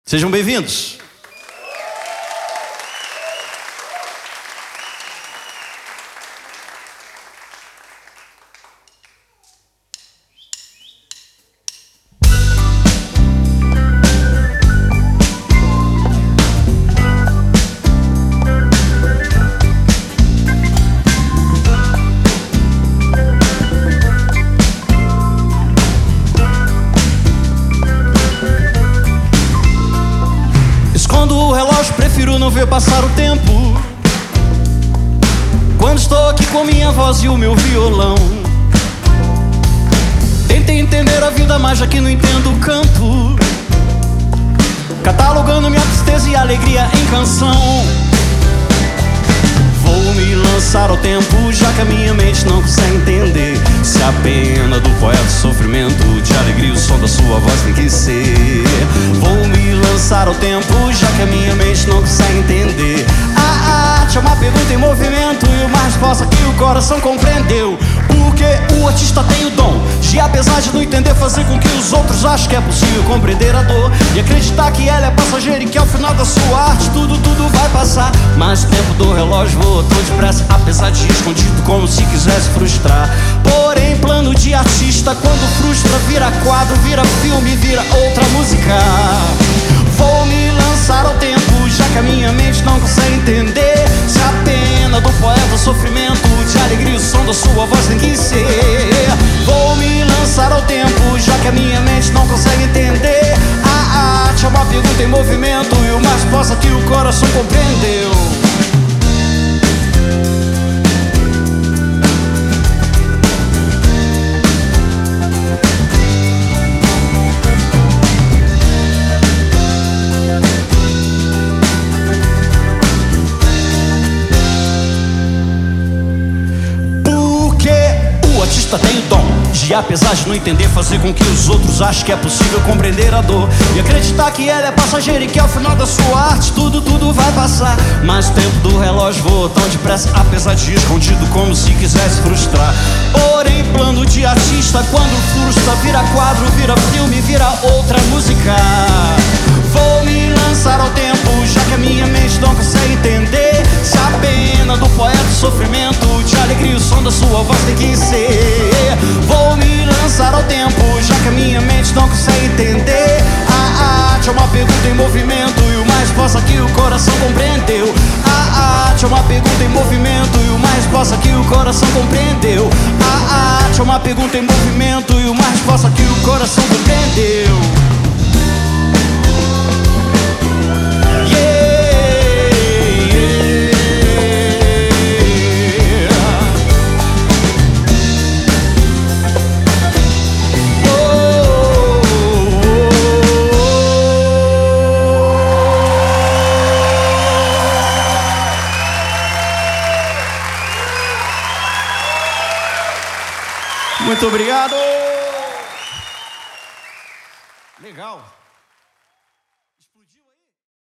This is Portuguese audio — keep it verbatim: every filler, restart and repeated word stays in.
Sejam bem-vindos. Escondo o relógio, prefiro não ver passar o tempo. Quando estou aqui com minha voz e o meu violão, tentei entender a vida, mas aqui não entendo o canto, catalogando minha tristeza e alegria em canção. Vou me lançar ao tempo, já que a minha mente não consegue entender se a pena do poeta o sofrimento de alegria, o som da sua voz tem que ser. Vou me lançar ao tempo, já que a minha mente não consegue entender. A arte é uma pergunta em movimento e uma resposta que o coração compreendeu. Porque o artista tem o dom de, apesar de não entender, fazer com que os outros achem que é possível compreender a dor e acreditar que ela é passageira e que ao final da sua arte tudo, tudo vai passar. Mas o tempo do relógio voa tão depressa, apesar de escondido como se quisesse frustrar. Porém, plano de artista, quando frustra, vira quadro, vira filme, vira outra música. Vou me lançar ao tempo, já que a minha mente não consegue entender se a pena do poeta o sofrimento de alegria, o som da sua voz tem que ser. Vou me lançar ao tempo, já que a minha mente não consegue entender. A arte é uma pergunta em movimento e uma resposta que o coração compreendeu. Tem o dom de, apesar de não entender, fazer com que os outros achem que é possível compreender a dor e acreditar que ela é passageira e que ao final da sua arte tudo, tudo vai passar. Mas o tempo do relógio voa tão depressa, apesar de escondido como se quisesse frustrar. Porém, plano de artista, quando frustra, vira quadro, vira filme, vira outra música. Vou me lançar ao tempo, já que a minha mente não consegue entender se a pena do poeta o sofrimento de alegria, o som da sua voz tem que ser. Vou me lançar ao tempo, já que a minha mente não consegue entender. A arte é uma pergunta em movimento e uma resposta que o coração compreendeu. A arte é uma pergunta em movimento e uma resposta que o coração compreendeu. A arte é uma pergunta em movimento e uma resposta que o coração compreendeu. Muito obrigado! Legal!